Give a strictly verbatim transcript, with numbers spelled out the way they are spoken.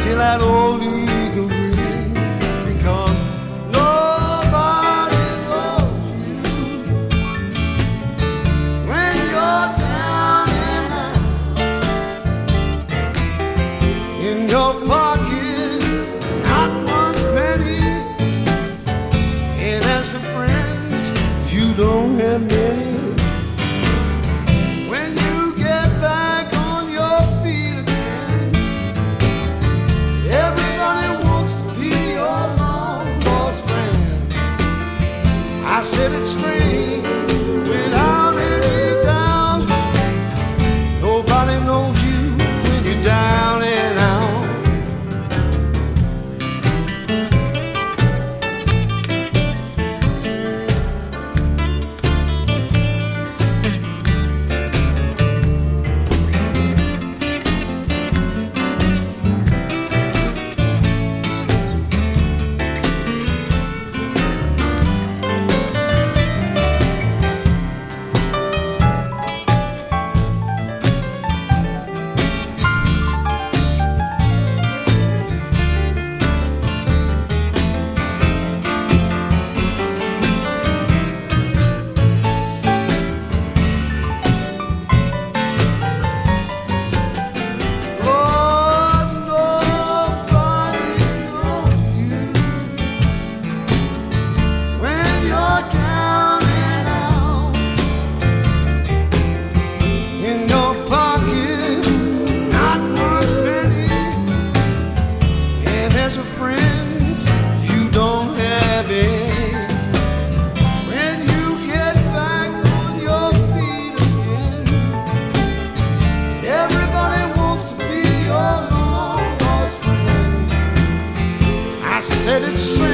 till that old eagle green, because nobody loves you when you're down and out. In your pocket, not one penny, and as for friends, you don't have many. When you get back on your feet again, everybody wants to be your long lost friend. I said it's strange, without any doubt, nobody knows you when you're down and out. Said it's strange.